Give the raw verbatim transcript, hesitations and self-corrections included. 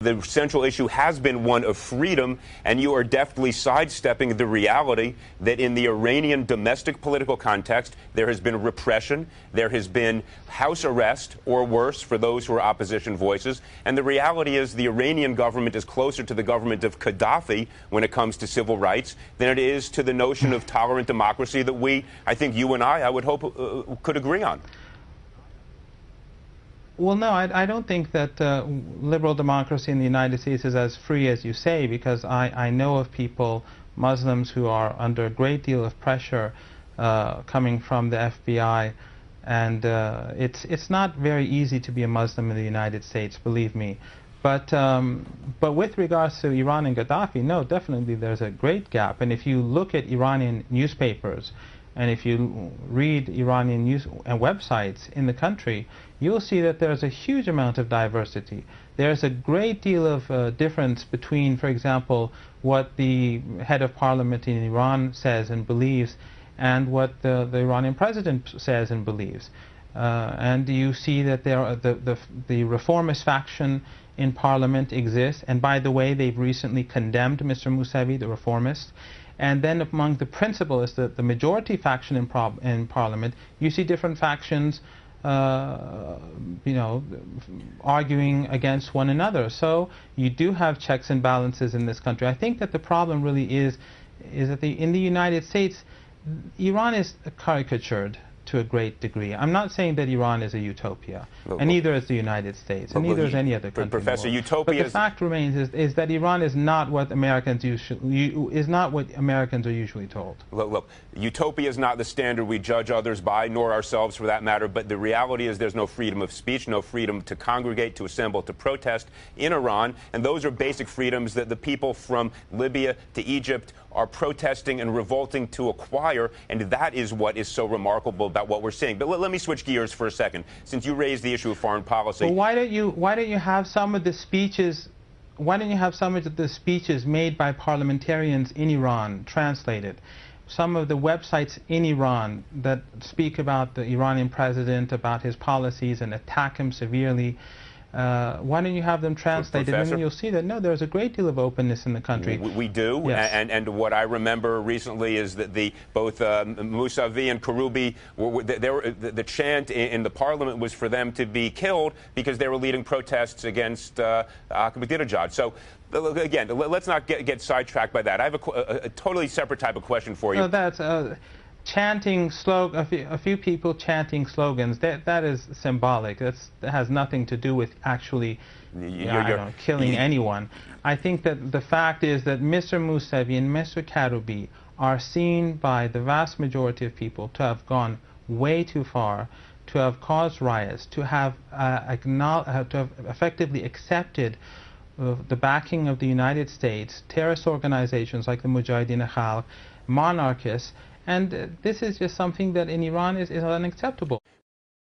The central issue has been one of freedom, and you are deftly sidestepping the reality that in the Iranian domestic political context, there has been repression, there has been house arrest, or worse, for those who are opposition voices. And the reality is the Iranian government is closer to the government of Gaddafi when it comes to civil rights than it is to the notion of tolerant democracy that we, I think you and I, I would hope, uh, could agree on. Well, no, I, I don't think that uh, liberal democracy in the United States is as free as you say, because I, I know of people, Muslims, who are under a great deal of pressure uh, coming from the F B I, and uh, it's it's not very easy to be a Muslim in the United States, believe me. But um, but with regards to Iran and Gaddafi, no, definitely there's a great gap. And if you look at Iranian newspapers, and if you read Iranian news and websites in the country, you'll see that there's a huge amount of diversity. There's a great deal of uh, difference between, for example, what the head of parliament in Iran says and believes and what the, the Iranian president says and believes. Uh, and you see that there are the, the, the reformist faction in parliament exists, and by the way, they've recently condemned Mister Mousavi, the reformist. And then among the principalists, the, the majority faction in, prob in parliament, you see different factions, uh, you know, arguing against one another. So you do have checks and balances in this country. I think that the problem really is, is that the, in the United States, Iran is caricatured to a great degree. I'm not saying that Iran is a utopia, well, and neither is the United States, and well, neither is any other country. Professor, more. utopia. But the fact remains is, is that Iran is not what Americans usually is not what Americans are usually told. Look, look, utopia is not the standard we judge others by, nor ourselves for that matter. But the reality is, there's no freedom of speech, no freedom to congregate, to assemble, to protest in Iran, and those are basic freedoms that the people from Libya to Egypt are protesting and revolting to acquire, and that is what is so remarkable about what we're seeing. But let, let me switch gears for a second, since you raised the issue of foreign policy. Well, why don't you why don't you have some of the speeches? Why don't you have some of the speeches made by parliamentarians in Iran translated? Some of the websites in Iran that speak about the Iranian president, about his policies, and attack him severely. Uh, why don't you have them translated? Professor? And you'll see that, no, there's a great deal of openness in the country. We, we do, yes. and, and what I remember recently is that the both uh, Mousavi and Karoubi, were, they were, the, the chant in, in the parliament was for them to be killed because they were leading protests against uh, Ahmadinejad. So, again, let's not get, get sidetracked by that. I have a, a, a totally separate type of question for you. No, that's... Uh, chanting slog a few, a few people chanting slogans, that that is symbolic. That's, that has nothing to do with actually you're, you know, I don't know, killing anyone. I think that the fact is that Mister Mousavi and Mister Karoubi are seen by the vast majority of people to have gone way too far, to have caused riots, to have uh, acknowledged, uh, to have effectively accepted uh, the backing of the United States, terrorist organizations like the Mujahideen Khalq, monarchists. And uh, this is just something that in Iran is, is unacceptable.